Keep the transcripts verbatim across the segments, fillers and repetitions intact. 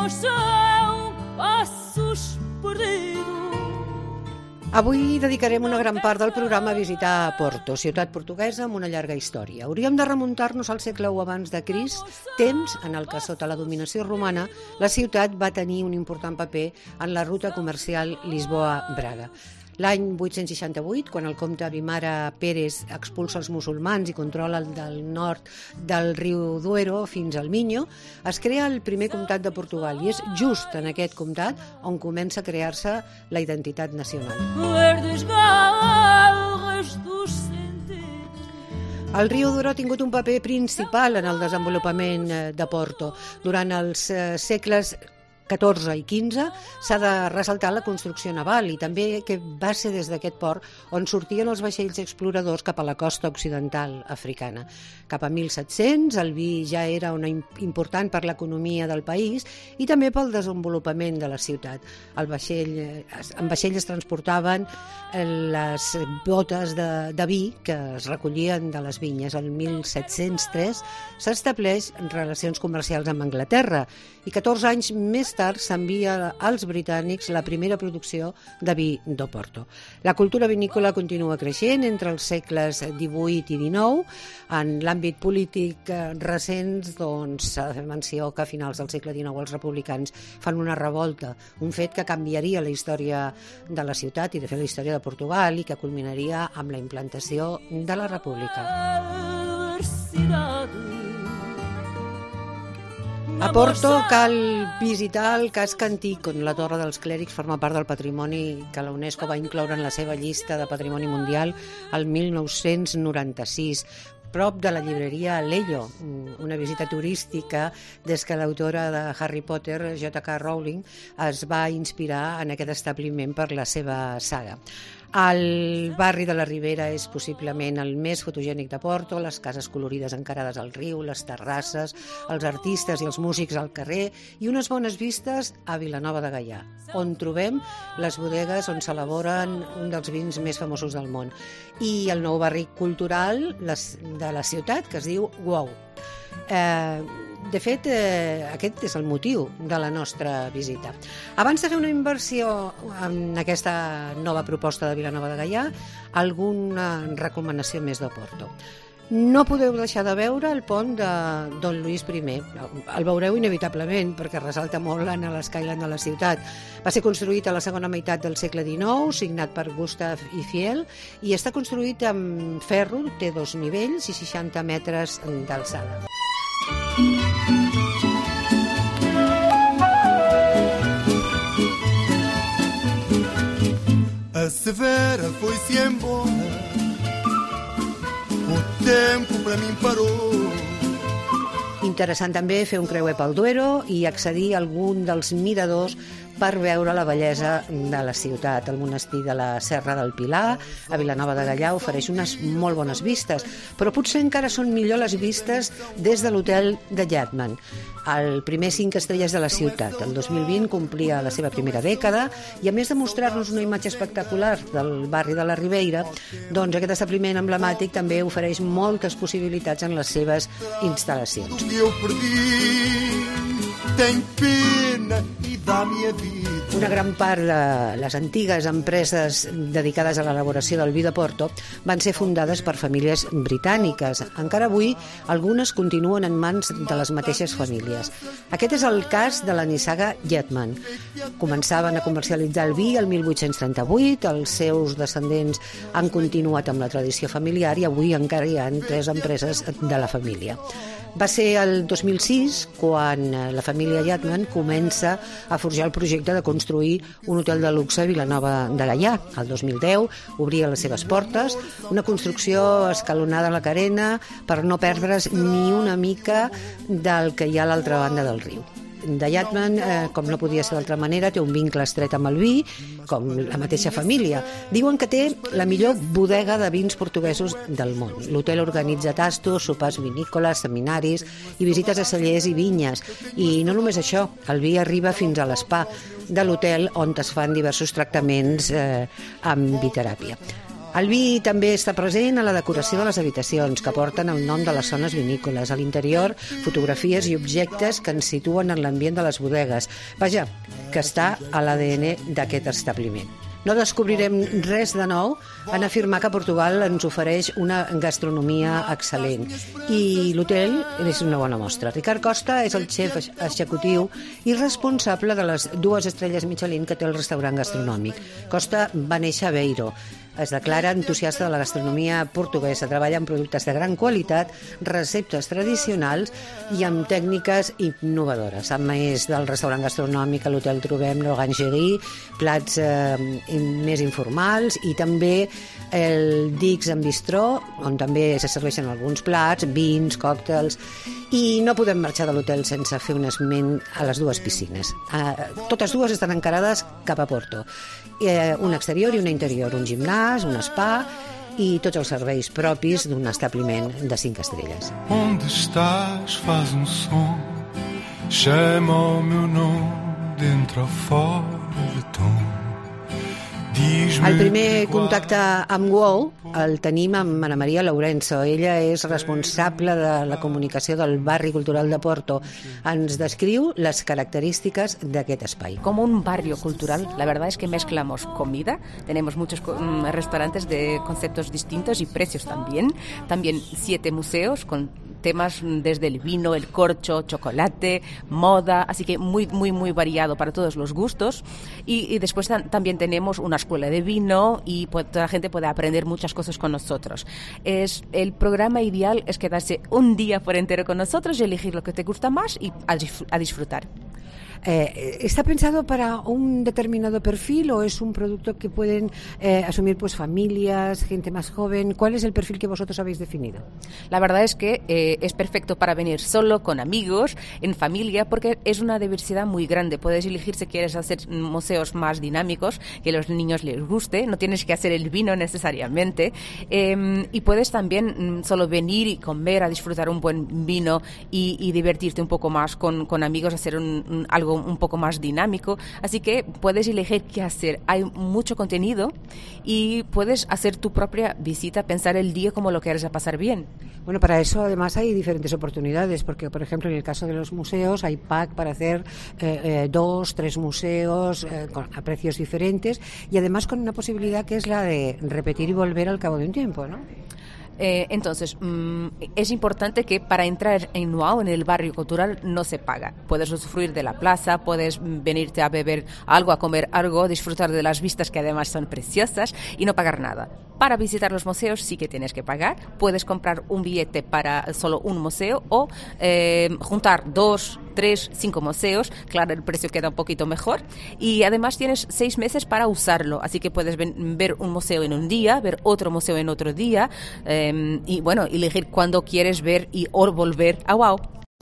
Avui dedicarem una gran part del programa a visitar Porto, ciutat portuguesa amb una llarga història. Hauríem de remuntar-nos al segle u abans de Crist, temps en el que sota la dominació romana la ciutat va tenir un important paper en la ruta comercial Lisboa-Braga. L'any vuit-cents seixanta-vuit, quan el comte Vimara Pérez expulsa els musulmans i controla el del nord del riu Duero fins al Minho, es crea el primer comtat de Portugal i és just en aquest comtat on comença a crear-se la identitat nacional. El riu Duero ha tingut un paper principal en el desenvolupament de Porto. Durant els segles catorze i quinze s'ha de ressaltar la construcció naval i també que va ser des d'aquest port on sortien els vaixells exploradors cap a la costa occidental africana. Cap a mil set-cents el vi ja era una important per l'economia del país i també pel desenvolupament de la ciutat. El vaixell, en vaixell es transportaven les botes de, de vi que es recollien de les vinyes. El mil set-cents tres s'estableix relacions comercials amb Anglaterra i catorze anys més tard s'envia als britànics la primera producció de vi d'Oporto. La cultura vinícola continua creixent entre els segles divuit i dinou. En l'àmbit polític recents, doncs, s'ha de fer menció que a finals del segle dinou els republicans fan una revolta, un fet que canviaria la història de la ciutat i de fet la història de Portugal i que culminaria amb la implantació de la República. A Porto cal visitar el casc antic, on la Torre dels Clèrics forma part del patrimoni que la UNESCO va incloure en la seva llista de patrimoni mundial el mil nou-cents noranta-sis, prop de la llibreria Lello, una visita turística des que l'autora de Harry Potter, J K Rowling, es va inspirar en aquest establiment per la seva saga. El barri de la Ribera és possiblement el més fotogènic de Porto, les cases colorides encarades al riu, les terrasses, els artistes i els músics al carrer i unes bones vistes a Vilanova de Gaià, on trobem les bodegues on s'elaboren un dels vins més famosos del món, i el nou barri cultural de la ciutat que es diu Uou. Eh, de fet, eh, aquest és el motiu de la nostra visita. Abans de fer una inversió en aquesta nova proposta de Vilanova de Gaià, alguna recomanació més de Porto. No podeu deixar de veure el pont de Don Luis primer. El veureu inevitablement perquè ressalta molt en l'skyline de la ciutat. Va ser construït a la segona meitat del segle dinou, signat per Gustav Eiffel, i està construït amb ferro, té dos nivells i seixanta metres d'alçada. A Severa foi-se embora, o tempo para mim parou. Interessant també fer un creuer pel Duero i accedir a algun dels miradors per veure la bellesa de la ciutat. El monestir de la Serra del Pilar, a Vilanova de Gaià, ofereix unes molt bones vistes, però potser encara són millor les vistes des de l'hotel de Jatman, el primer cinc estrelles de la ciutat. El dos mil vint complia la seva primera dècada i a més de mostrar-nos una imatge espectacular del barri de la Ribeira, doncs aquest establiment emblemàtic també ofereix moltes possibilitats en les seves instal·lacions. Eu perdi, tenho pena e dá-me a vida. Una gran part de les antigues empreses dedicades a l'elaboració del vi de Porto van ser fundades per famílies britàniques. Encara avui, algunes continuen en mans de les mateixes famílies. Aquest és el cas de la nissaga Jatman. Començaven a comercialitzar el vi el mil vuit-cents trenta-vuit, els seus descendents han continuat amb la tradició familiar i avui encara hi ha tres empreses de la família. Va ser el dos mil sis quan la família Jatman comença a forjar el projecte de construir un hotel de luxe a Vilanova de Gaià. El dos mil deu obria les seves portes, una construcció escalonada a la carena per no perdre's ni una mica del que hi ha a l'altra banda del riu. De Jatman, eh, com no podia ser d'altra manera, té un vincle estret amb el vi, com la mateixa família. Diuen que té la millor bodega de vins portuguesos del món. L'hotel organitza tastos, sopars vinícoles, seminaris i visites a cellers i vinyes. I no només això, el vi arriba fins a l'espa de l'hotel on es fan diversos tractaments eh, amb biteràpia. El vi també està present a la decoració de les habitacions, que porten el nom de les zones vinícoles. A l'interior, fotografies i objectes que ens situen en l'ambient de les bodegues. Vaja, que està a l'A D N d'aquest establiment. No descobrirem res de nou en afirmar que Portugal ens ofereix una gastronomia excel·lent. I l'hotel és una bona mostra. Ricard Costa és el xef executiu i responsable de les dues estrelles Michelin que té el restaurant gastronòmic. Costa va néixer a Beiro. Es declara entusiasta de la gastronomia portuguesa, treballa amb productes de gran qualitat, receptes tradicionals i amb tècniques innovadores. A més del restaurant gastronòmic, a l'hotel trobem l'orangerie, plats eh, més informals i també el Dix en Bistró, on també se serveixen alguns plats, vins, còctels, i no podem marxar de l'hotel sense fer un esment a les dues piscines. Eh, totes dues estan encarades cap a Porto. Eh, un exterior i una interior, un gimnàs, un spa i tots els serveis propis d'un establiment de cinc estrelles. Onde estás faz um som, chama o meu nome dentro ou fora de tom. El primer contacte amb Wow el tenim amb Ana Maria Lourenço. Ella és responsable de la comunicació del barri cultural de Porto. Ens descriu les característiques d'aquest espai. Como un barrio cultural, la verdad es que mezclamos comida, tenemos muchos restaurantes de conceptos distintos y precios también, también siete museos con temas desde el vino, el corcho, chocolate, moda, así que muy, muy, muy variado para todos los gustos. Y, y después tam- también tenemos una escuela de vino y pues, toda la gente puede aprender muchas cosas con nosotros. Es, el programa ideal es quedarse un día por entero con nosotros y elegir lo que te gusta más y a, disfr- a disfrutar. Eh, ¿Está pensado para un determinado perfil o es un producto que pueden eh, asumir pues familias, gente más joven? ¿Cuál es el perfil que vosotros habéis definido? La verdad es que eh, es perfecto para venir solo, con amigos, en familia, porque es una diversidad muy grande. Puedes elegir si quieres hacer museos más dinámicos, que a los niños les guste, no tienes que hacer el vino necesariamente, eh, y puedes también mm, solo venir y comer, a disfrutar un buen vino y, y divertirte un poco más con, con amigos, hacer un, un, algo un poco más dinámico, así que puedes elegir qué hacer. Hay mucho contenido y puedes hacer tu propia visita, pensar el día como lo quieres a pasar bien. Bueno, para eso además hay diferentes oportunidades, porque por ejemplo en el caso de los museos hay pack para hacer eh, eh, dos, tres museos eh, con, a precios diferentes y además con una posibilidad que es la de repetir y volver al cabo de un tiempo, ¿no? Eh, entonces, mmm, es importante que para entrar en Wow, en el barrio cultural, no se paga. Puedes usufruir de la plaza, puedes venirte a beber algo, a comer algo, disfrutar de las vistas que además son preciosas y no pagar nada. Para visitar los museos sí que tienes que pagar. Puedes comprar un billete para solo un museo o eh, juntar dos, tres, cinco museos. Claro, el precio queda un poquito mejor. Y además tienes seis meses para usarlo. Así que puedes ven, ver un museo en un día, ver otro museo en otro día. Eh, y bueno, elegir cuándo quieres ver y o volver a Wow.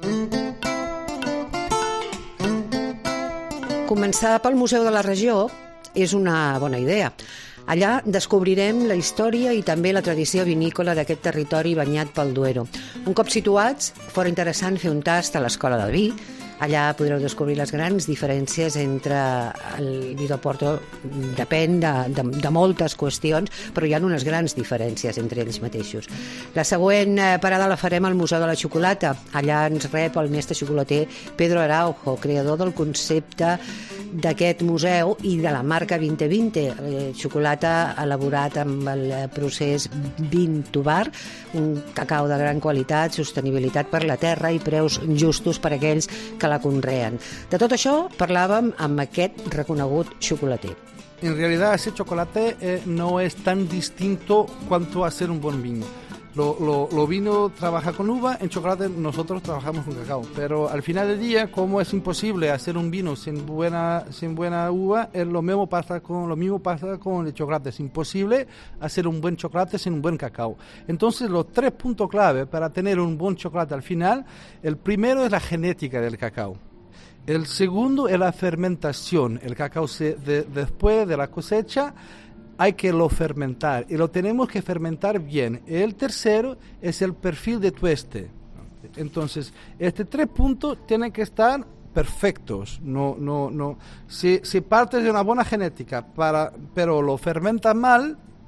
Començar pel Museu de la Regió és una bona idea. Allà descobrirem la història i també la tradició vinícola d'aquest territori banyat pel Duero. Un cop situats, fora interessant fer un tast a l'Escola del Vi. Allà podreu descobrir les grans diferències entre el vi de Porto. Depèn de, de, de moltes qüestions, però hi ha unes grans diferències entre ells mateixos. La següent parada la farem al Museu de la Xocolata. Allà ens rep el mestre xocolater Pedro Araujo, creador del concepte d'aquest museu i de la marca vint vint, eh, xocolata elaborat amb el procés vint to bar, un cacau de gran qualitat, sostenibilitat per la terra i preus justos per a aquells que la conreen. De tot això parlàvem amb aquest reconegut xocolater. En realidad ese chocolate eh, no es tan distinto cuanto a hacer un buen vino. Lo, lo, lo vino trabaja con uva, en chocolate nosotros trabajamos con cacao. Pero al final del día, como es imposible hacer un vino sin buena, sin buena uva, es lo mismo pasa con lo mismo pasa con el chocolate. Es imposible hacer un buen chocolate sin un buen cacao. Entonces, los tres puntos clave para tener un buen chocolate al final, el primero es la genética del cacao. El segundo es la fermentación. El cacao se, de, después de la cosecha hay que lo fermentar y lo tenemos que fermentar bien. El tercero es el perfil de tueste. Entonces, estos tres puntos tienen que estar perfectos. No, no, no. Si, si partes de una buena genética, para, pero lo fermentas mal,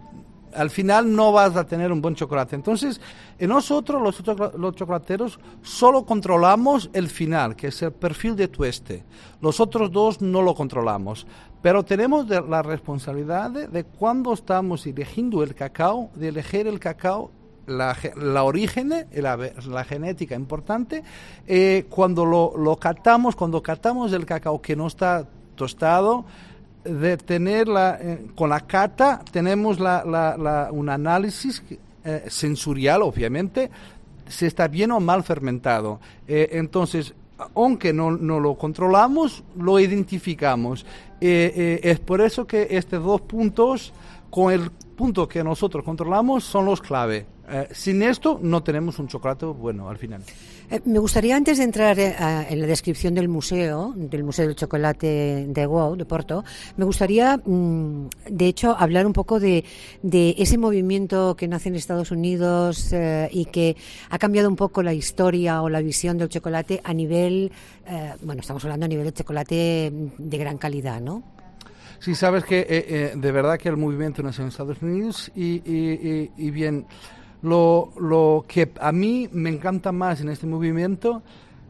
al final no vas a tener un buen chocolate. Entonces, en nosotros los, choc- los chocolateros solo controlamos el final, que es el perfil de tueste. Los otros dos no lo controlamos, pero tenemos de, la responsabilidad de, de cuando estamos eligiendo el cacao, de elegir el cacao, la, la origen, la, la genética importante, eh, cuando lo, lo catamos, cuando catamos el cacao que no está tostado, de tener la, eh, con la cata tenemos la, la, la, un análisis eh, sensorial, obviamente, si está bien o mal fermentado. Eh, entonces, aunque no, no lo controlamos, lo identificamos. Eh, eh, es por eso que estos dos puntos, con el punto que nosotros controlamos, son los clave. Eh, sin esto no tenemos un chocolate bueno al final. Eh, me gustaría, antes de entrar eh, en la descripción del museo, del Museo del Chocolate de Wau, de Porto, me gustaría, mm, de hecho, hablar un poco de, de ese movimiento que nace en Estados Unidos eh, y que ha cambiado un poco la historia o la visión del chocolate a nivel, eh, bueno, estamos hablando a nivel de chocolate de gran calidad, ¿no? Sí, sabes que eh, eh, de verdad que el movimiento nació en Estados Unidos y, y, y, y bien... Lo, lo que a mí me encanta más en este movimiento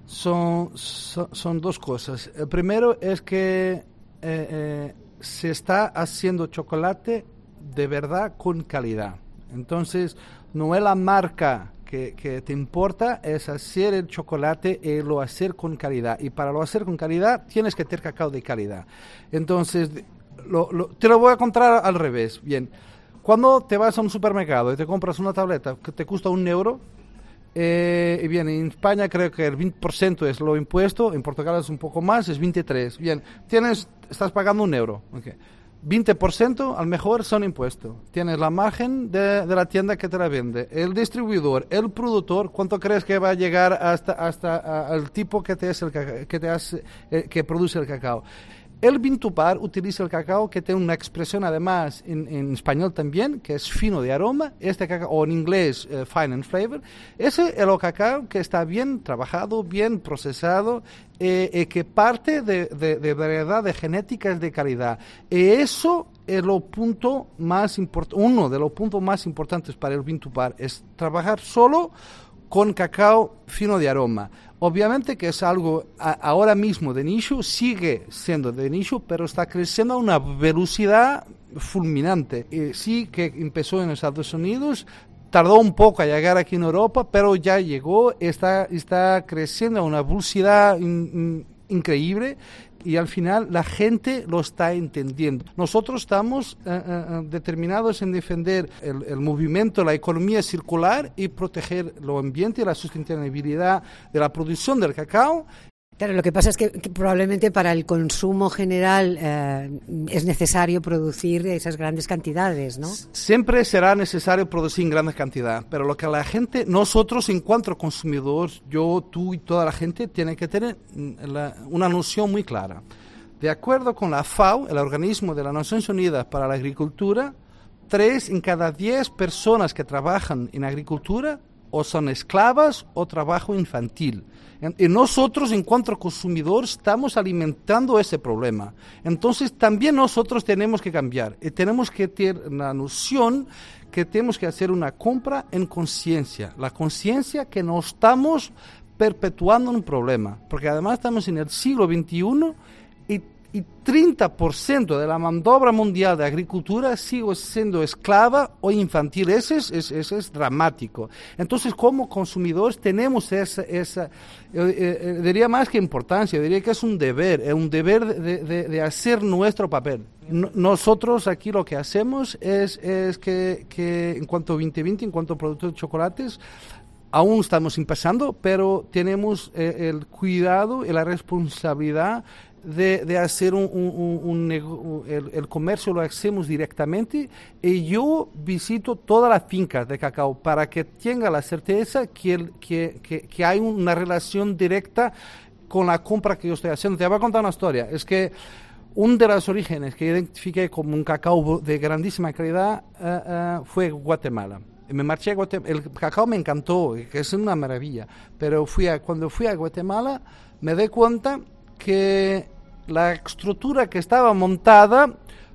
son, son, son dos cosas. El primero es que eh, eh, se está haciendo chocolate de verdad con calidad. Entonces, no es la marca que, que te importa, es hacer el chocolate y lo hacer con calidad. Y para lo hacer con calidad, tienes que tener cacao de calidad. Entonces, lo, lo, te lo voy a contar al revés. Bien. Cuando te vas a un supermercado y te compras una tableta que te cuesta un euro, eh, y bien, en España creo que el veinte por ciento es lo impuesto, en Portugal es un poco más, es veintitrés por ciento. Bien, tienes, estás pagando un euro. Okay. veinte por ciento al mejor son impuestos. Tienes la margen de, de la tienda que te la vende, el distribuidor, el productor. ¿Cuánto crees que va a llegar hasta, hasta a, al tipo que te, es el, que, te hace, eh, que produce el cacao? El Bean-to-Bar utiliza el cacao que tiene una expresión además en, en español también, que es fino de aroma, este cacao, o en inglés uh, fine and flavor. Ese es el cacao que está bien trabajado, bien procesado, eh, eh, que parte de, de, de variedad de genéticas de calidad. Y eso es lo punto más import- uno de los puntos más importantes para el Bean-to-Bar, es trabajar solo con cacao fino de aroma. Obviamente que es algo a, ahora mismo de nicho, sigue siendo de nicho, pero está creciendo a una velocidad fulminante. Y sí que empezó en Estados Unidos, tardó un poco a llegar aquí en Europa, pero ya llegó, está, está creciendo a una velocidad in, in, increíble. Y al final la gente lo está entendiendo. Nosotros estamos eh, eh, determinados en defender el, el movimiento, la economía circular y proteger el ambiente y la sustentabilidad de la producción del cacao. Claro, lo que pasa es que, que probablemente para el consumo general eh, es necesario producir esas grandes cantidades, ¿no? Siempre será necesario producir en grandes cantidades, pero lo que la gente, nosotros en cuanto consumidores, yo, tú y toda la gente, tiene que tener la, una noción muy clara. De acuerdo con la F A O, el Organismo de las Naciones Unidas para la Agricultura, tres en cada diez personas que trabajan en agricultura o son esclavas o trabajo infantil. Y nosotros, en cuanto a consumidores, estamos alimentando ese problema. Entonces, también nosotros tenemos que cambiar. Y tenemos que tener la noción que tenemos que hacer una compra en conciencia. La conciencia que no estamos perpetuando un problema. Porque además estamos en el siglo veintiuno y y treinta por ciento de la mano de obra mundial de agricultura sigue siendo esclava o infantil. Eso es, es, eso es dramático. Entonces, como consumidores tenemos esa, esa eh, eh, diría más que importancia, diría que es un deber, es un deber de, de, de hacer nuestro papel. No, nosotros aquí lo que hacemos es, es que, que en cuanto a veinte veinte, en cuanto a productos de chocolates, aún estamos empezando, pero tenemos eh, el cuidado y la responsabilidad de, de hacer un, un, un, un el, el comercio lo hacemos directamente y yo visito todas las fincas de cacao para que tenga la certeza que, el, que, que, que hay una relación directa con la compra que yo estoy haciendo. Te voy a contar una historia. Es que uno de los orígenes que identifiqué como un cacao de grandísima calidad uh, uh, fue Guatemala. Me marché a Guatemala. El cacao me encantó, que es una maravilla, pero fui a, cuando fui a Guatemala me di cuenta que la estructura que estaba montada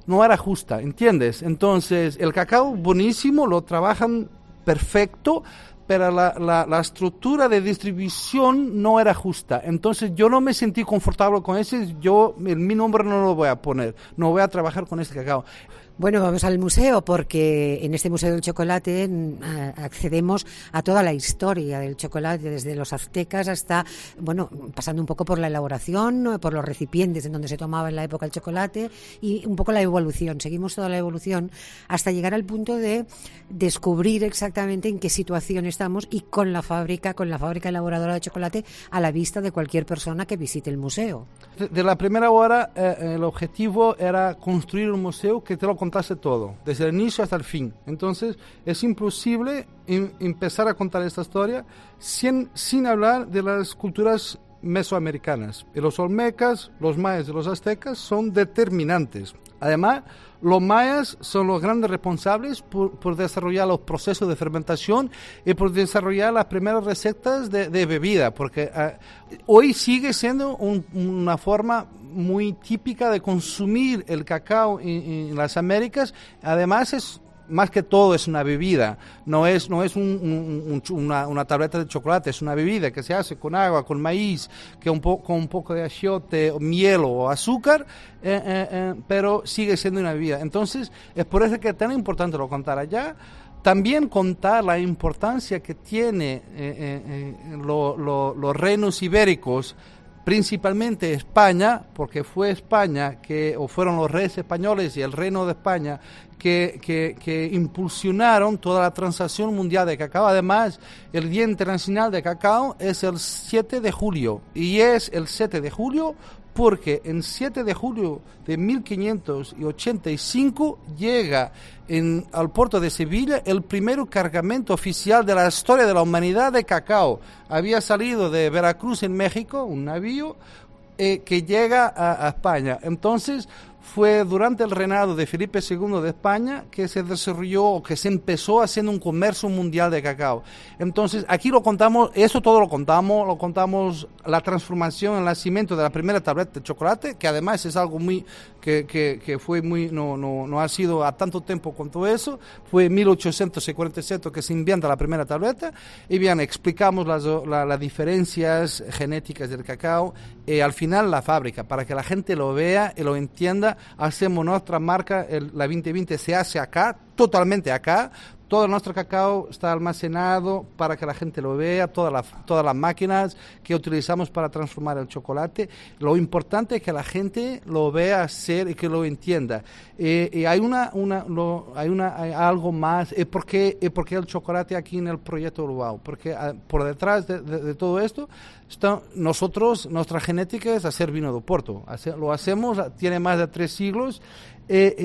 no era justa, ¿entiendes? Entonces, el cacao buenísimo, lo trabajan perfecto, pero la, la, la estructura de distribución no era justa. Entonces, yo no me sentí confortable con ese, yo, en mi nombre no lo voy a poner, no voy a trabajar con este cacao. Bueno, vamos al museo porque en este Museo del Chocolate accedemos a toda la historia del chocolate, desde los aztecas hasta, bueno, pasando un poco por la elaboración, por los recipientes en donde se tomaba en la época el chocolate y un poco la evolución. Seguimos toda la evolución hasta llegar al punto de descubrir exactamente en qué situación estamos y con la fábrica, con la fábrica elaboradora de chocolate a la vista de cualquier persona que visite el museo. De, de la primera hora, eh, el objetivo era construir un museo que te lo contase todo, desde el inicio hasta el fin. Entonces, es imposible in, empezar a contar esta historia sin, sin hablar de las culturas mesoamericanas. Y los olmecas, los mayas y los aztecas son determinantes. Además, los mayas son los grandes responsables por, por desarrollar los procesos de fermentación y por desarrollar las primeras recetas de, de bebida, porque uh, hoy sigue siendo un, una forma muy típica de consumir el cacao en, en las Américas. Además, es más que todo es una bebida, no es no es un, un, un, una, una tableta de chocolate, es una bebida que se hace con agua, con maíz, que un po, con un poco de achiote, miel o azúcar, eh, eh, eh, pero sigue siendo una bebida. Entonces, es por eso que es tan importante lo contar allá. También contar la importancia que tiene eh, eh, eh, lo, lo, los reinos ibéricos, principalmente España, porque fue España que, o fueron los reyes españoles y el reino de España que, que, que impulsionaron toda la transacción mundial de cacao. Además, el Día Internacional de Cacao es el siete de julio, y es el siete de julio porque en siete de julio de mil quinientos ochenta y cinco llega en, al puerto de Sevilla el primer cargamento oficial de la historia de la humanidad de cacao. Había salido de Veracruz en México, un navío eh, que llega a, a España. Entonces, fue durante el reinado de Felipe segundo de España que se desarrolló, que se empezó haciendo un comercio mundial de cacao. Entonces, aquí lo contamos, eso todo lo contamos, lo contamos la transformación, el nacimiento de la primera tableta de chocolate, que además es algo muy, que, que, que fue muy, no, no, no ha sido a tanto tiempo cuanto eso, fue en mil ochocientos cuarenta y siete que se inventa la primera tableta, y bien, explicamos las, la, las diferencias genéticas del cacao, y al final la fábrica, para que la gente lo vea y lo entienda. Hacemos nuestra marca, el, la veinte veinte se hace acá, totalmente acá. Todo nuestro cacao está almacenado para que la gente lo vea, todas las, todas las máquinas que utilizamos para transformar el chocolate. Lo importante es que la gente lo vea hacer y que lo entienda. Eh, y hay una, una, lo, hay una, hay algo más. Eh, ¿por qué, eh, ¿Por qué el chocolate aquí en el proyecto Urbao? Porque eh, por detrás de, de, de todo esto, está, nosotros, nuestra genética es hacer vino de Oporto. Hace, lo hacemos, tiene más de tres siglos. Eh,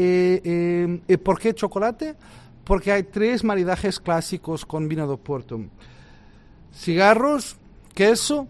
eh, eh, ¿Por qué chocolate? Porque hay tres maridajes clásicos con vino de Oporto: cigarros, queso,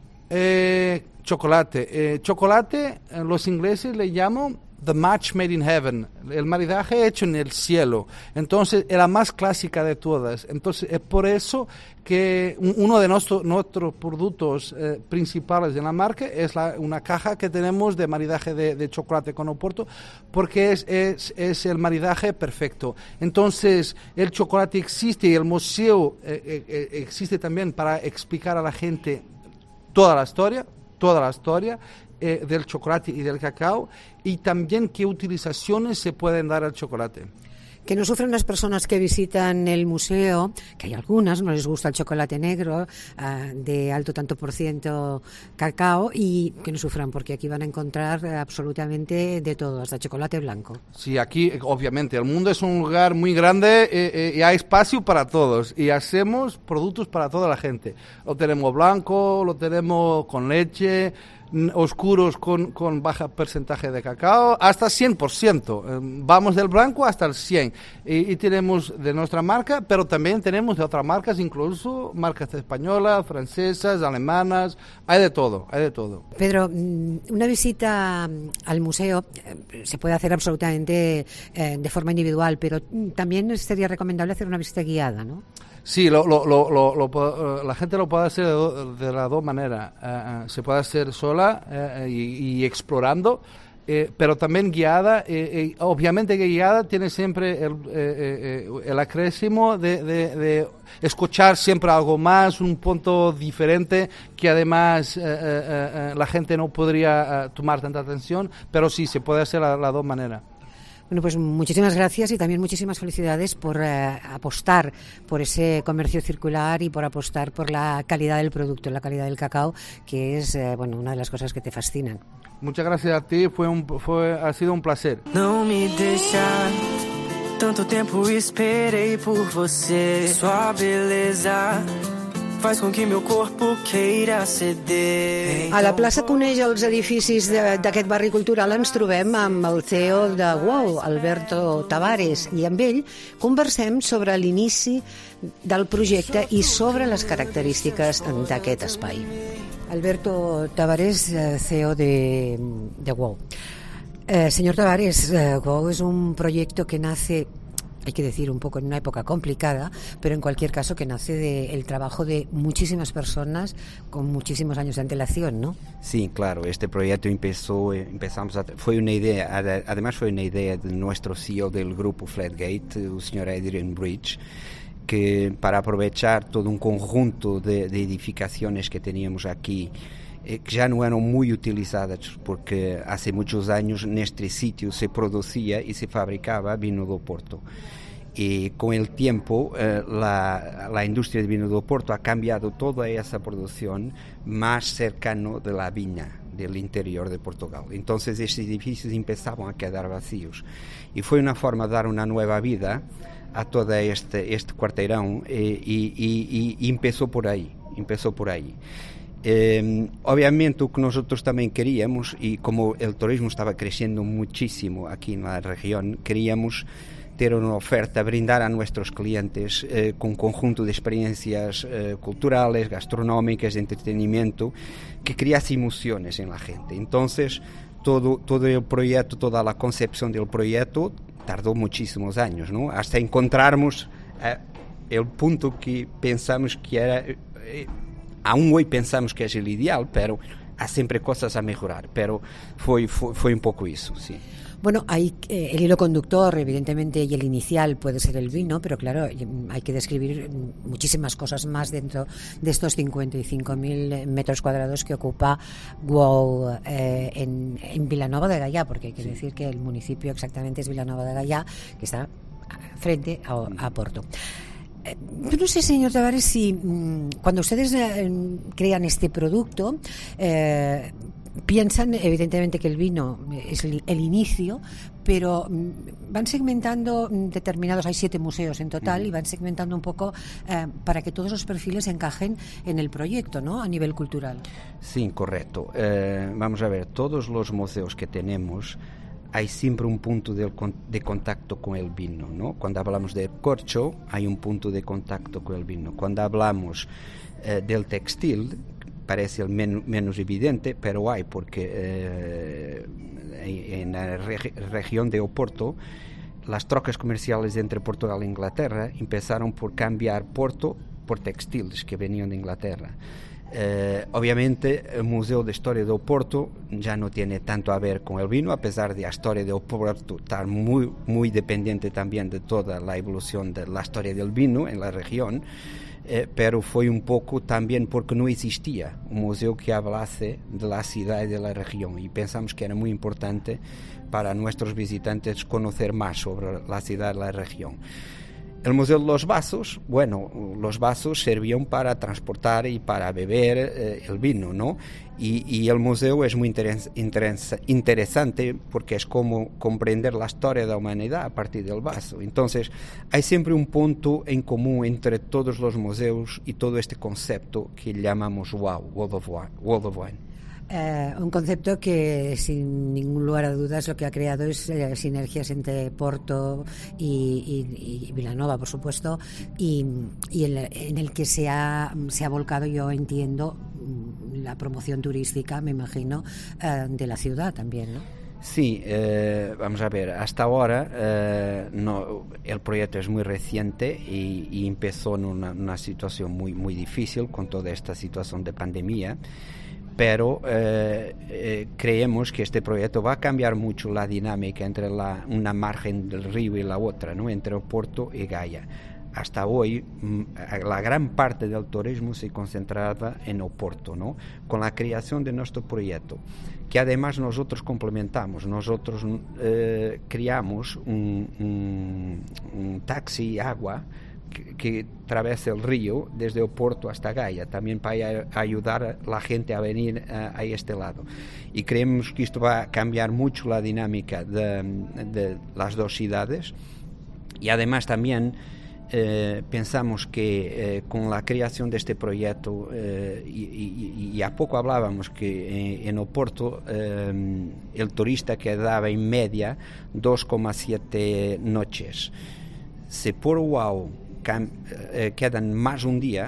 eh, chocolate. Eh, chocolate, eh, los ingleses le llaman the match made in heaven, el maridaje hecho en el cielo. Entonces, es la más clásica de todas. Entonces, es por eso que uno de nuestro, nuestros productos eh, principales de la marca es la, una caja que tenemos de maridaje de, de chocolate con Oporto, porque es, es, es el maridaje perfecto. Entonces, el chocolate existe y el museo eh, eh, existe también para explicar a la gente toda la historia, toda la historia eh, del chocolate y del cacao, y también qué utilizaciones se pueden dar al chocolate. Que no sufren las personas que visitan el museo, que hay algunas, no les gusta el chocolate negro, uh, de alto tanto por ciento cacao, y que no sufran, porque aquí van a encontrar absolutamente de todo, hasta chocolate blanco. Sí, aquí obviamente el mundo es un lugar muy grande eh, eh, y hay espacio para todos, y hacemos productos para toda la gente. Lo tenemos blanco, lo tenemos con leche, oscuros con, con baja porcentaje de cacao, hasta cien por ciento. Vamos del blanco hasta el cien. Y, y tenemos de nuestra marca, pero también tenemos de otras marcas, incluso marcas españolas, francesas, alemanas, hay de todo, hay de todo. Pedro, una visita al museo se puede hacer absolutamente eh, de forma individual, pero también sería recomendable hacer una visita guiada, ¿no? Sí, lo, lo, lo, lo, lo, la gente lo puede hacer de, de las dos maneras. Uh, uh, se puede hacer sola uh, y, y explorando. Eh, pero también guiada, eh, eh, obviamente que guiada tiene siempre el, eh, eh, el acrésimo de, de, de escuchar siempre algo más, un punto diferente que además eh, eh, eh, la gente no podría eh, tomar tanta atención, pero sí, se puede hacer las la dos maneras. Bueno, pues muchísimas gracias y también muchísimas felicidades por eh, apostar por ese comercio circular y por apostar por la calidad del producto, la calidad del cacao, que es eh, bueno, una de las cosas que te fascinan. Muchas gracias a ti, fue un, fue, ha sido un placer. Não me deixa, tanto tempo esperei por você, sua beleza faz com que meu corpo queira ceder. A la plaça que uneix els edificis d'aquest barri cultural ens trobem amb el C E O de WOW, Alberto Tavares, i amb ell conversem sobre l'inici del projecte i sobre les característiques d'aquest espai. Alberto Tavares, C E O de, de WOW. Eh, señor Tavares, eh, WOW es un proyecto que nace, hay que decir, un poco en una época complicada, pero en cualquier caso que nace del trabajo de muchísimas personas con muchísimos años de antelación, ¿no? Sí, claro, este proyecto empezó, empezamos a, fue una idea, además fue una idea de nuestro C E O del grupo Flatgate, el señor Adrian Bridge, que para aprovechar todo un conjunto de, de edificaciones que teníamos aquí, eh, que ya no eran muy utilizadas, porque hace muchos años en este sitio se producía y se fabricaba vino do Porto. Y con el tiempo eh, la, la industria de vino do Porto ha cambiado toda esa producción más cercano de la viña del interior de Portugal. Entonces estos edificios empezaban a quedar vacíos y fue una forma de dar una nueva vida a todo este, este cuarteirão eh, y, y, y empezó por ahí, empezó por ahí. Eh, obviamente lo que nosotros también queríamos, y como el turismo estaba creciendo muchísimo aquí en la región, queríamos ter una oferta, brindar a nuestros clientes eh, con un conjunto de experiencias eh, culturales, gastronómicas, de entretenimiento, que crease emociones en la gente. Entonces, todo, todo el proyecto, toda la concepción del proyecto tardó muchísimos años, ¿no? Hasta encontrarmos eh, el punto que pensamos que era, eh, aún hoy pensamos que es el ideal, pero hay siempre cosas a mejorar, pero fue, fue, fue un poco eso, sí. Bueno, hay eh, el hilo conductor, evidentemente, y el inicial puede ser el vino, pero claro, hay que describir muchísimas cosas más dentro de estos cincuenta y cinco mil metros cuadrados que ocupa WOW eh, en, en Vilanova de Gaià, porque hay que decir que el municipio exactamente es Vilanova de Gaià, que está frente a, a Porto. Eh, no sé, señor Tavares, si mmm, cuando ustedes eh, crean este producto, eh, piensan evidentemente que el vino es el, el inicio, pero van segmentando determinados, hay siete museos en total, y van segmentando un poco eh, para que todos los perfiles encajen en el proyecto, ¿no? A nivel cultural. Sí, correcto. Eh, vamos a ver, todos los museos que tenemos hay siempre un punto de, de contacto con el vino, ¿no? Cuando hablamos del corcho hay un punto de contacto con el vino. Cuando hablamos eh, del textil, parece el men menos evidente, pero hay, porque eh, en la reg región de Oporto las trocas comerciales entre Portugal e Inglaterra empezaron por cambiar Porto por textiles que venían de Inglaterra. Eh, obviamente el Museo de Historia de Oporto ya no tiene tanto a ver con el vino, a pesar de la historia de Oporto estar muy, muy dependiente también de toda la evolución de la historia del vino en la región. Eh, pero fue un poco también porque no existía un museo que hablase de la ciudad y de la región, y pensamos que era muy importante para nuestros visitantes conocer más sobre la ciudad y la región. El Museo de los Vasos, bueno, los vasos servían para transportar y para beber eh, el vino, ¿no? Y, y el museo es muy interes interes interesante porque es como comprender la historia de la humanidad a partir del vaso. Entonces, hay siempre un punto en común entre todos los museos y todo este concepto que llamamos WOW, World of Wine. World of Wine. Eh, un concepto que sin ningún lugar a dudas lo que ha creado es eh, sinergias entre Porto y, y, y Vilanova, por supuesto, y, y el, en el que se ha, se ha volcado, yo entiendo, la promoción turística, me imagino, eh, de la ciudad también, ¿no? Sí, eh, vamos a ver, hasta ahora eh, no, el proyecto es muy reciente y, y empezó en una, una situación muy, muy difícil con toda esta situación de pandemia. pero eh, eh, creemos que este proyecto va a cambiar mucho la dinámica entre la, una margen del río y la otra, ¿no? Entre Oporto y Gaia. Hasta hoy la gran parte del turismo se concentraba en Oporto, ¿no? Con la creación de nuestro proyecto, que además nosotros complementamos, nosotros eh, creamos un, un, un taxi agua que, que atraviesa el río desde Oporto hasta Gaia, también para ayudar a la gente a venir a, a este lado. Y creemos que esto va a cambiar mucho la dinámica de, de las dos ciudades, y además también Eh, pensamos que eh, con la creación de este proyecto, eh, y, y, y a poco hablábamos que en, en Oporto eh, el turista quedaba en media dos coma siete noches. Si por wow cam, eh, quedan más un día,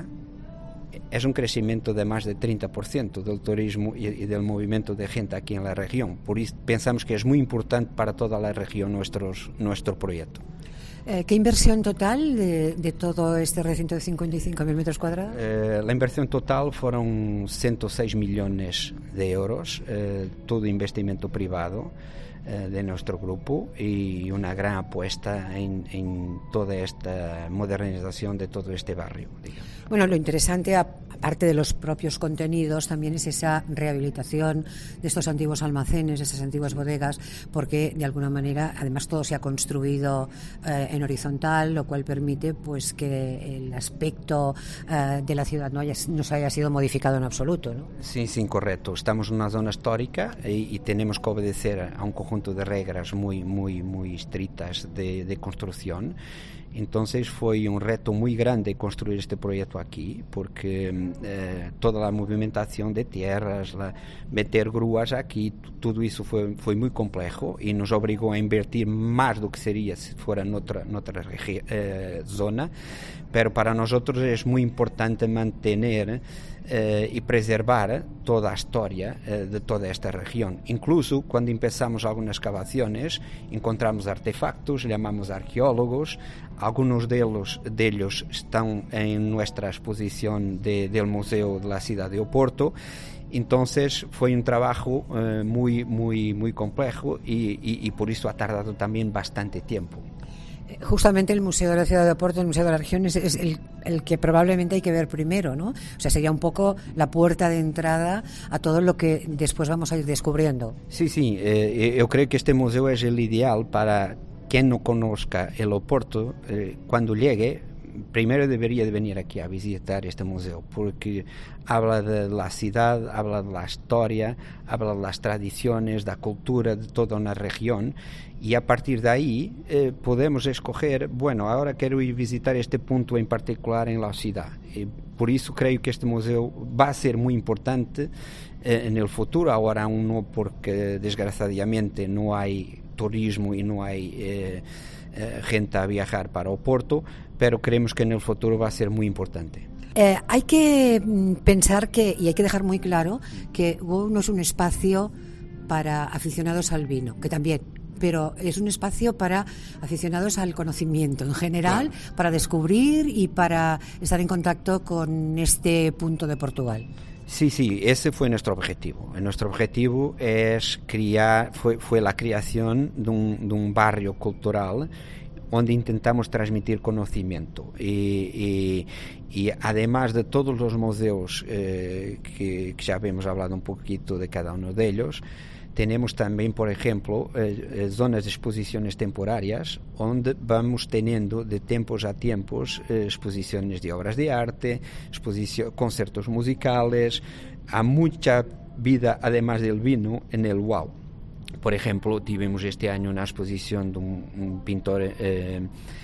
es un crecimiento de más de treinta por ciento del turismo y, y del movimiento de gente aquí en la región. Por eso pensamos que es muy importante para toda la región nuestros, nuestro proyecto. Eh, ¿Qué inversión total de, de todo este recinto de cincuenta y cinco mil metros cuadrados? Eh, la inversión total fueron ciento seis millones de euros, eh, todo investimento privado eh, de nuestro grupo, y una gran apuesta en, en toda esta modernización de todo este barrio, digamos. Bueno, lo interesante, aparte de los propios contenidos, también es esa rehabilitación de estos antiguos almacenes, de esas antiguas bodegas, porque de alguna manera, además, todo se ha construido eh, en horizontal, lo cual permite pues que el aspecto eh, de la ciudad no haya, no se haya sido modificado en absoluto, ¿no? Sí, sí, correcto. Estamos en una zona histórica y, y tenemos que obedecer a un conjunto de reglas muy, muy, muy estrictas de, de construcción. Entonces fue un reto muy grande construir este proyecto aquí, porque eh, toda la movimentación de tierras, la, meter grúas aquí, todo eso fue, fue muy complejo y nos obligó a invertir más de lo que sería si fuera en otra, en otra regi- eh, zona, pero para nosotros es muy importante mantener eh, y preservar toda la historia eh, de toda esta región. Incluso cuando empezamos algunas excavaciones encontramos artefactos, llamamos arqueólogos, algunos de ellos, de ellos están en nuestra exposición de, del Museo de la Ciudad de Oporto. Entonces fue un trabajo eh, muy, muy, muy complejo y, y, y por eso ha tardado también bastante tiempo. Justamente el Museo de la Ciudad de Oporto, el Museo de la Región, es, es el, el que probablemente hay que ver primero, ¿no? O sea, sería un poco la puerta de entrada a todo lo que después vamos a ir descubriendo. Sí, sí, eh, yo creo que este museo es el ideal para quien no conozca el Oporto, eh, cuando llegue, primero debería de venir aquí a visitar este museo, porque habla de la ciudad, habla de la historia, habla de las tradiciones, de la cultura de toda una región, y a partir de ahí eh, podemos escoger, bueno, ahora quiero ir a visitar este punto en particular en la ciudad. Y por eso creo que este museo va a ser muy importante eh, en el futuro, ahora aún no, porque desgraciadamente no hay turismo y no hay eh, eh, gente a viajar para Oporto, pero creemos que en el futuro va a ser muy importante. Eh, hay que pensar que, y hay que dejar muy claro, que WOW no es un espacio para aficionados al vino, que también, pero es un espacio para aficionados al conocimiento en general, claro, para descubrir y para estar en contacto con este punto de Portugal. Sí, sí, ese fue nuestro objetivo. Nuestro objetivo es crear, fue, fue la creación de un, de un barrio cultural donde intentamos transmitir conocimiento y, y, y además de todos los museos eh, que, que ya habíamos hablado un poquito de cada uno de ellos, tenemos también, por ejemplo, eh, zonas de exposiciones temporarias donde vamos teniendo de tiempos a tiempos eh, exposiciones de obras de arte, exposición, conciertos musicales, hay mucha vida además del vino en el WOW. Por ejemplo, tuvimos este año una exposición de un, un pintor eh,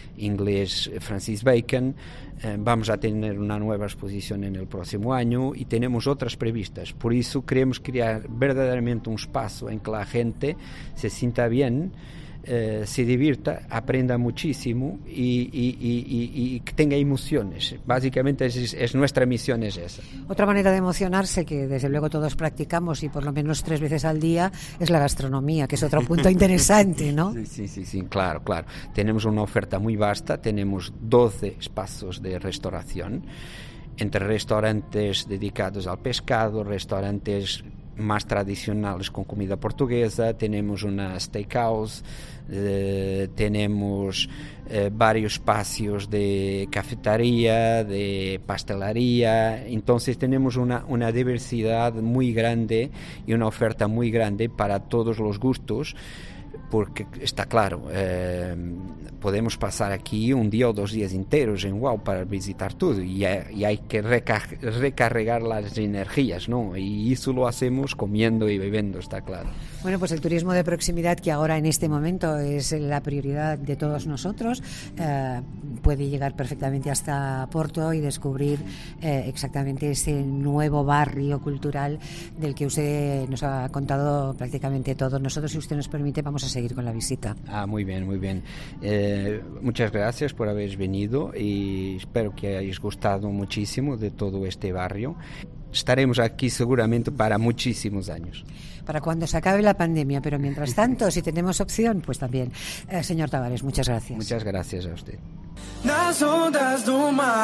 inglés, Francis Bacon. Eh, vamos a tener una nueva exposición en el próximo año y tenemos otras previstas. Por eso queremos crear verdaderamente un espacio en que la gente se sienta bien eh, se divierta, aprenda muchísimo y, y, y, y que tenga emociones. Básicamente es, es nuestra misión es esa. Otra manera de emocionarse, que desde luego todos practicamos y por lo menos tres veces al día, es la gastronomía, que es otro punto interesante, ¿no? Sí, sí, sí, sí, claro, claro. Tenemos una oferta muy vasta, tenemos doce espacios de restauración, entre restaurantes dedicados al pescado, restaurantes más tradicionales con comida portuguesa, tenemos una steakhouse, eh, tenemos eh, varios espacios de cafetería, de pastelería, entonces tenemos una, una diversidad muy grande y una oferta muy grande para todos los gustos, porque está claro, eh, podemos pasar aquí un día o dos días enteros en Wow para visitar todo y, y hay que recar- recargar las energías, ¿no? Y eso lo hacemos comiendo y bebiendo, está claro. Bueno, pues el turismo de proximidad, que ahora en este momento es la prioridad de todos nosotros, eh, puede llegar perfectamente hasta Porto y descubrir eh, exactamente ese nuevo barrio cultural del que usted nos ha contado prácticamente todo. Nosotros, si usted nos permite, vamos a seguir con la visita. Ah, muy bien, muy bien. Eh, muchas gracias por haber venido y espero que hayáis gustado muchísimo de todo este barrio. Estaremos aquí seguramente para muchísimos años. Para cuando se acabe la pandemia, pero mientras tanto, si tenemos opción, pues también. Eh, señor Tavares, muchas gracias. Muchas gracias a usted. Nas ondas do mar,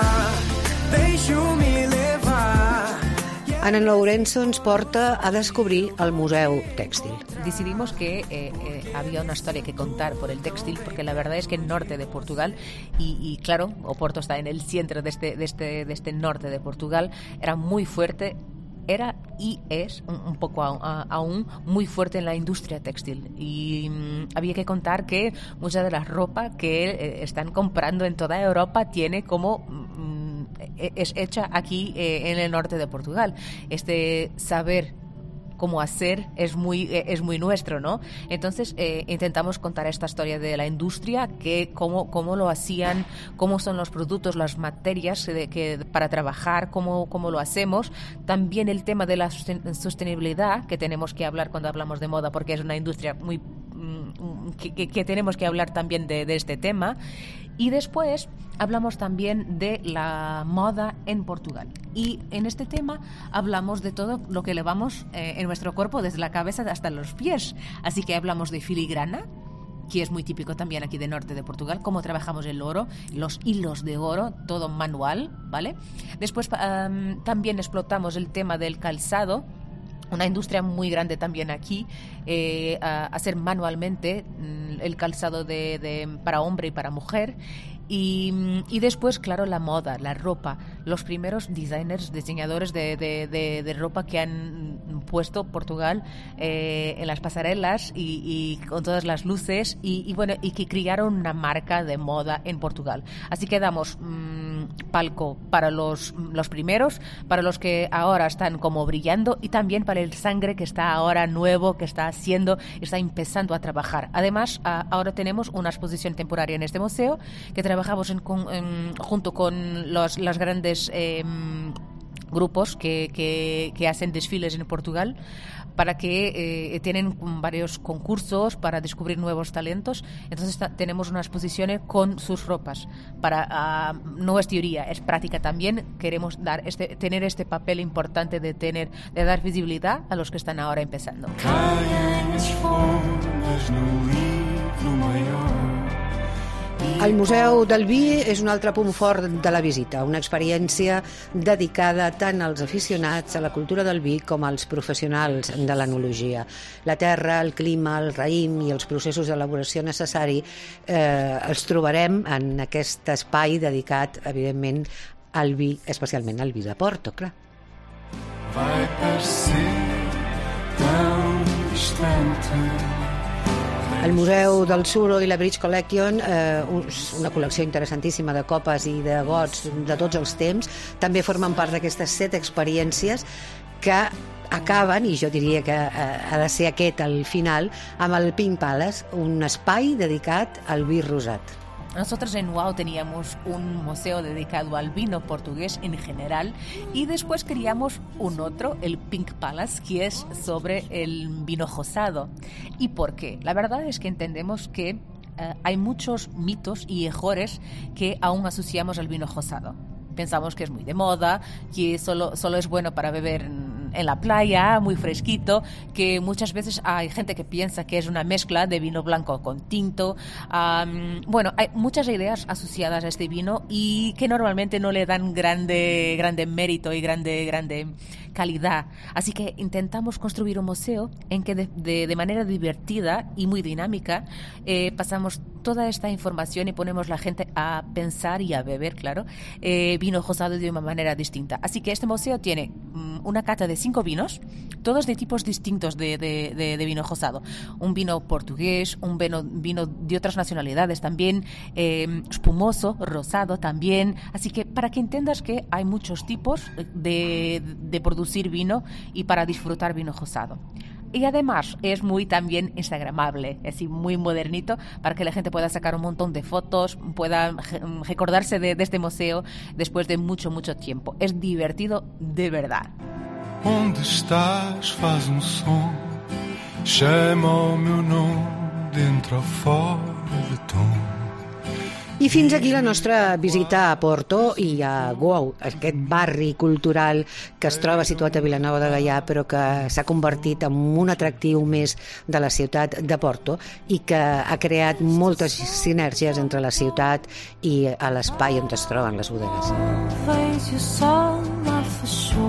deixo-me levar. Anna Lourenço ens porta a descobrir el Museu Tèxtil. Decidimos que eh, eh, había una historia que contar por el textil, porque la verdad es que el norte de Portugal, y, y claro, Oporto está en el centro de este, de, este, de este norte de Portugal, era muy fuerte, era y es un, un poco a, a, aún muy fuerte en la industria textil. Y mm, había que contar que mucha de la ropa que eh, están comprando en toda Europa tiene como... Mm, es hecha aquí eh, en el norte de Portugal. Este saber cómo hacer es muy eh, es muy nuestro, ¿no? Entonces eh, intentamos contar esta historia de la industria, que cómo cómo lo hacían, cómo son los productos, las materias de, que para trabajar, cómo cómo lo hacemos. También el tema de la sostenibilidad, que tenemos que hablar cuando hablamos de moda, porque es una industria muy mm, que, que, que tenemos que hablar también de, de este tema. Y después hablamos también de la moda en Portugal. Y en este tema hablamos de todo lo que llevamos eh, en nuestro cuerpo, desde la cabeza hasta los pies. Así que hablamos de filigrana, que es muy típico también aquí del norte de Portugal, cómo trabajamos el oro, los hilos de oro, todo manual, ¿vale? Después um, también explotamos el tema del calzado, una industria muy grande también aquí, eh, a hacer manualmente mm, el calzado de, de, para hombre y para mujer. Y, y después, claro, la moda, la ropa, los primeros designers, diseñadores de, de, de, de ropa que han puesto Portugal eh, en las pasarelas y, y con todas las luces y, y bueno, y que crearon una marca de moda en Portugal. Así que damos mmm, palco para los, los primeros, para los que ahora están como brillando y también para el sangre que está ahora nuevo, que está haciendo, está empezando a trabajar. Además, a, ahora tenemos una exposición temporaria en este museo que trabajamos en, en, junto con los las grandes eh, grupos que, que, que hacen desfiles en Portugal, para que eh, tienen varios concursos para descubrir nuevos talentos. Entonces ta- tenemos unas exposiciones con sus ropas. Para uh, no es teoría, es práctica también. Queremos dar este, tener este papel importante de tener, de dar visibilidad a los que están ahora empezando. Caem as folhas no livro maior. El Museu del Vi és un altre punt fort de la visita, una experiència dedicada tant als aficionats a la cultura del vi com als professionals de l'enologia. La terra, el clima, el raïm i els processos d'elaboració necessari eh, els trobarem en aquest espai dedicat, evidentment, al vi, especialment al vi de Porto, clar. Vai parecer tão distante. El Museu del Suro i la Bridge Collection, eh, una col·lecció interessantíssima de copes i de gots de tots els temps, també formen part d'aquestes set experiències que acaben, i jo diria que eh, ha de ser aquest el final, amb el Pink Palace, un espai dedicat al vi rosat. nosotros en Uao teníamos un museo dedicado al vino portugués en general y después creamos un otro, el Pink Palace, que es sobre el vino rosado. ¿Y por qué? La verdad es que entendemos que Uh, hay muchos mitos y errores que aún asociamos al vino rosado. Pensamos que es muy de moda, que solo, solo es bueno para beber en la playa, muy fresquito, que muchas veces hay gente que piensa que es una mezcla de vino blanco con tinto. Um, bueno, hay muchas ideas asociadas a este vino y que normalmente no le dan grande, grande mérito y grande, grande calidad. Así que intentamos construir un museo en que de, de, de manera divertida y muy dinámica eh, pasamos toda esta información y ponemos a la gente a pensar y a beber, claro, eh, vino rosado de una manera distinta. Así que este museo tiene um, una cata de cinco vinos, todos de tipos distintos de, de, de, de vino rosado. Un vino portugués, un vino, vino de otras nacionalidades también, eh, espumoso, rosado también. Así que para que entiendas que hay muchos tipos de, de producir vino y para disfrutar vino rosado. Y además es muy también instagramable, es decir, muy modernito para que la gente pueda sacar un montón de fotos, pueda recordarse de, de este museo después de mucho, mucho tiempo. Es divertido de verdad. Onde estás, faz um som, chama o meu nome, dentro ou fora de tom. I fins aquí la nostra visita a Porto i a Uao, aquest barri cultural que es troba situat a Vilanova de Gaià però que s'ha convertit en un atractiu més de la ciutat de Porto i que ha creat moltes sinergies entre la ciutat i l'espai on es troben les bodegues.